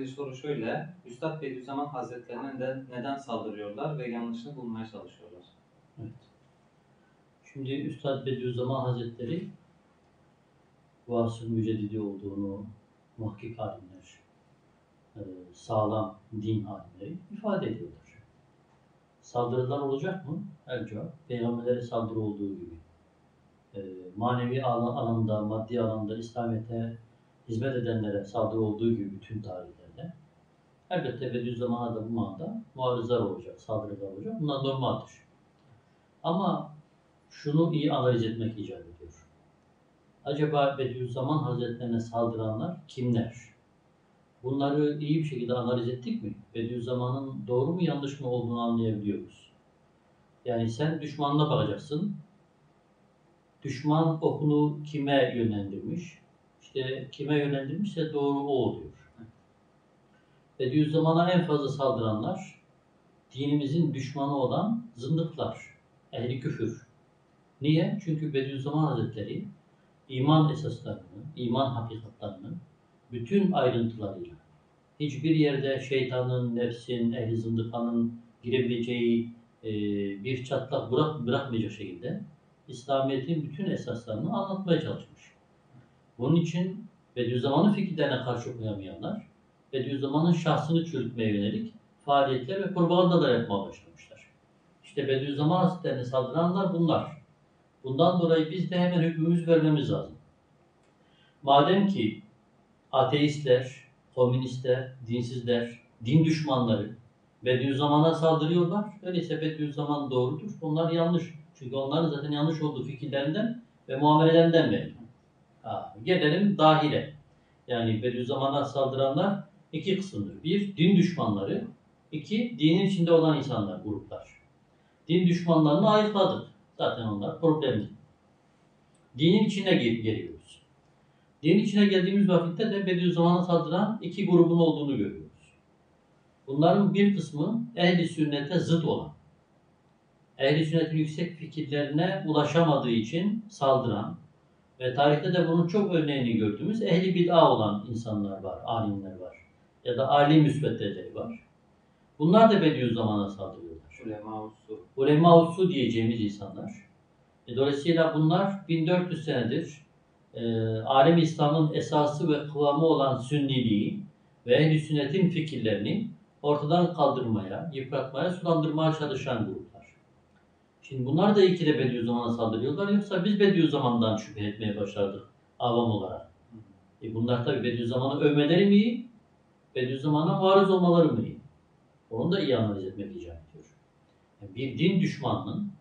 bir soru şöyle. Üstad Bediüzzaman Hazretlerine neden saldırıyorlar ve yanlışını bulmaya çalışıyorlar? Evet. Şimdi Üstad Bediüzzaman Hazretleri bu asrın müceddidi olduğunu muhakkik alimler, sağlam din alimleri ifade ediyorlar. Saldırılar olacak mı? El cevap, peygamberlere saldırı olduğu gibi. Manevi alanda, maddi alanda İslamiyet'e hizmet edenlere saldırı olduğu gibi bütün tarihlerde. Elbette Bediüzzaman'a da bu manada muarızlar olacak, saldırılar olacak. Bunlar normaldir. Ama şunu iyi analiz etmek icap ediyor. Acaba Bediüzzaman Hazretlerine saldıranlar kimler? Bunları iyi bir şekilde analiz ettik mi? Bediüzzaman'ın doğru mu yanlış mı olduğunu anlayabiliyoruz. Yani sen düşmanına bakacaksın. Düşman okunu kime yönlendirmiş? İşte kime yönlendirmişse doğru o oluyor. Bediüzzaman'a en fazla saldıranlar dinimizin düşmanı olan zındıklar, ehli küfür. Niye? Çünkü Bediüzzaman Hazretleri iman esaslarını, iman hakikatlarını bütün ayrıntılarıyla hiçbir yerde şeytanın, nefsin, ehli zındıkanın girebileceği bir çatlak bırakmayacak şekilde İslamiyet'in bütün esaslarını anlatmaya çalışmış. Bunun için Bediüzzaman'ın fikirlerine karşı koyamayanlar, Bediüzzaman'ın şahsını çürütmeye yönelik faaliyetler ve propagandalar yapmaya başlamışlar. İşte Bediüzzaman Hazretlerine saldıranlar bunlar. Bundan dolayı biz de hemen hükmümüzü vermemiz lazım. Madem ki ateistler, komünistler, dinsizler, din düşmanları Bediüzzaman'a saldırıyorlar, öyleyse Bediüzzaman doğrudur, onlar yanlış. Çünkü onların zaten yanlış olduğu fikirlerinden ve muamelelerinden belli. Gelelim dahile. Yani Bediüzzaman'a saldıranlar iki kısımdır. Bir, din düşmanları. İki, dinin içinde olan insanlar, gruplar. Din düşmanlarını ayıkladık. Zaten onlar problemli. Dinin içine geliyoruz. Dinin içine geldiğimiz vakitte de Bediüzzaman'a saldıran iki grubun olduğunu görüyoruz. Bunların bir kısmı ehl-i sünnete zıt olan, ehl-i sünnetin yüksek fikirlerine ulaşamadığı için saldıran ve tarihte de bunun çok örneğini gördüğümüz ehli bid'a olan insanlar var, alimler var ya da âli müsveddeleri var. Bunlar da Bediüzzaman'a saldırıyorlar. Ulema-u Su diyeceğimiz insanlar. Dolayısıyla bunlar 1400 senedir alem-i İslam'ın esası ve kıvamı olan sünniliği ve ehl-i sünnetin fikirlerini ortadan kaldırmaya, yıpratmaya, sulandırmaya çalışan gruplar. Şimdi bunlar da ikide Bediüzzaman'a saldırıyorlar. Yoksa biz Bediüzzaman'dan şüphe etmeye başladık avam olarak. Bunlar tabi Bediüzzaman'ı övmeleri mi iyi? Bediüzzaman'a varız olmaları mı iyi? Onu da iyi analiz etmek icap ediyor. Yani bir din düşmanının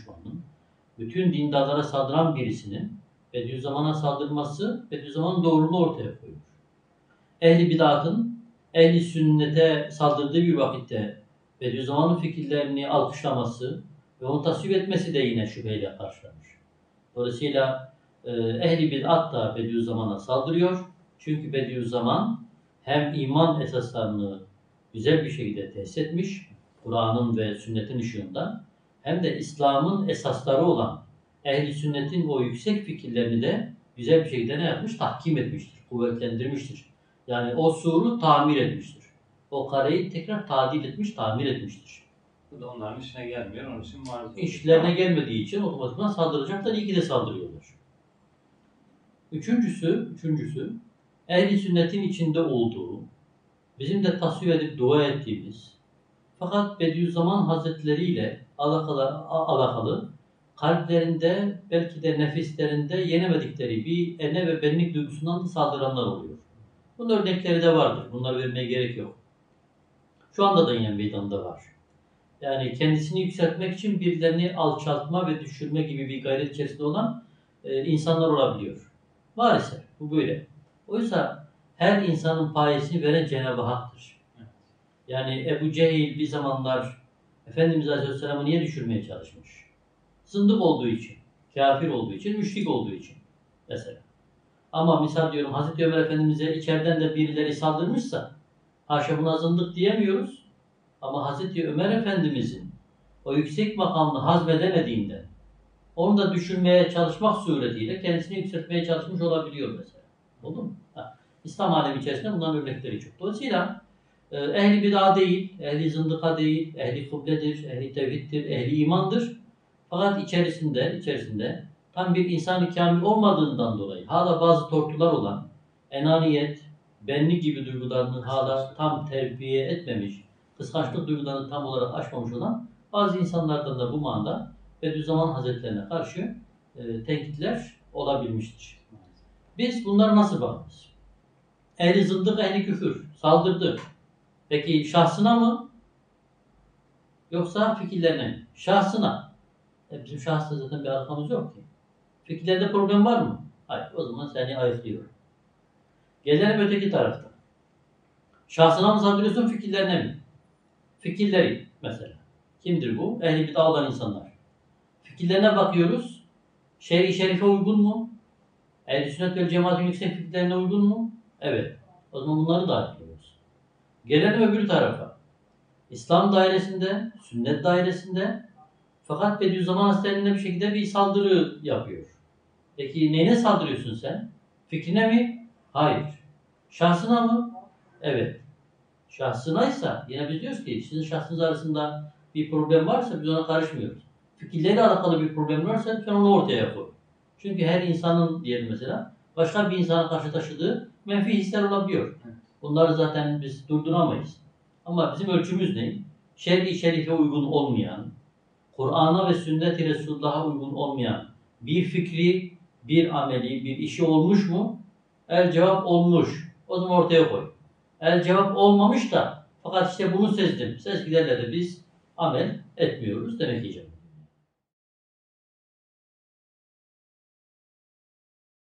bütün dindarlara saldıran birisinin Bediüzzaman'a saldırması Bediüzzaman'ın doğruluğunu ortaya koyuyor. Ehli bid'atın ehli sünnete saldırdığı bir vakitte Bediüzzaman'ın fikirlerini alkışlaması ve onu tasvip etmesi de yine şüpheyle karşılanır. Dolayısıyla ehli bid'at da Bediüzzaman'a saldırıyor. Çünkü Bediüzzaman hem iman esaslarını güzel bir şekilde tesis etmiş, Kur'an'ın ve sünnetin ışığında, hem de İslam'ın esasları olan ehl-i sünnetin o yüksek fikirlerini de güzel bir şekilde ne yapmış? Tahkim etmiştir, kuvvetlendirmiştir. Yani o suru tamir etmiştir. O kareyi tekrar tadil etmiş, tamir etmiştir. Bu da onların işine gelmiyor, onun için var. İşlerine gelmediği için otomatikman saldıracaklar, iyi ki de saldırıyorlar. Üçüncüsü, ehl-i sünnetin içinde olduğu, bizim de tasvip edip dua ettiğimiz, fakat Bediüzzaman Hazretleri ile alakalı kalplerinde, belki de nefislerinde yenemedikleri bir ene ve benlik duygusundan da saldıranlar oluyor. Bunun örnekleri de vardır. Bunları vermeye gerek yok. Şu anda da yine meydanda var. Yani kendisini yükseltmek için birilerini alçaltma ve düşürme gibi bir gayret içerisinde olan insanlar olabiliyor. Maalesef bu böyle. Oysa her insanın payesini veren Cenab-ı Hak'tır. Yani Ebu Cehil bir zamanlar Efendimiz Aleyhisselam'ı niye düşürmeye çalışmış? Zındık olduğu için, kafir olduğu için, müşrik olduğu için mesela. Ama misal diyorum Hazreti Ömer Efendimiz'e içeriden de birileri saldırmışsa haşa buna zındık diyemiyoruz. Ama Hazreti Ömer Efendimiz'in o yüksek makamını hazmedemediğinden onu da düşürmeye çalışmak suretiyle kendisini yükseltmeye çalışmış olabiliyor mesela. Oldu mu? İslam alemi içerisinde bunların örnekleri çok. Dolayısıyla ehli bid'a değil, ehli zındıka değil, ehli kıbledir, ehli tevhiddir, ehli imandır. Fakat içerisinde tam bir insan-ı kamil olmadığından dolayı hala bazı tortular olan enaniyet, benlik gibi duygularını hala tam terbiye etmemiş, kıskançlık duygularını tam olarak aşmamış olan bazı insanlardan da bu manada Bediüzzaman Hazretlerine karşı tenkitler olabilmiştir. Biz bunlara nasıl bakarız? Ehli zındık, ehli küfür saldırdı. Peki şahsına mı? Yoksa fikirlerine mi? Şahsına. Bizim şahsında zaten bir alakamız yok ki. Fikirlerde problem var mı? Hayır. O zaman seni ayıklıyorum. Gelelim öteki tarafta. Şahsına mı saldırıyorsun, fikirlerine mi? Fikirleri mesela. Kimdir bu? Ehli bid'a olan insanlar. Fikirlerine bakıyoruz. Şer'i şerife uygun mu? Ehl-i sünnet vel cemaatin yüksek fikirlerine uygun mu? Evet. O zaman bunları da ediyoruz. Gelelim öbür tarafa. İslam dairesinde, sünnet dairesinde fakat Bediüzzaman Hazretleri'ne bir şekilde bir saldırı yapıyor. Peki neyine saldırıyorsun sen? Fikrine mi? Hayır. Şahsına mı? Evet. Şahsınaysa yine biz diyoruz ki sizin şahsınız arasında bir problem varsa biz ona karışmıyoruz. Fikirleriyle alakalı bir problem varsa lütfen onu ortaya koy. Çünkü her insanın diyelim mesela başka bir insana karşı taşıdığı menfi hisler olabiliyor. Bunları zaten biz durduramayız. Ama bizim ölçümüz ne? Şer'i şerife uygun olmayan, Kur'an'a ve sünnet-i Resulullah'a uygun olmayan bir fikri, bir ameli, bir işi olmuş mu? El cevap olmuş. O zaman ortaya koy. El cevap olmamış da fakat işte bunu sezdim. Sezgilerle de biz amel etmiyoruz demek icap.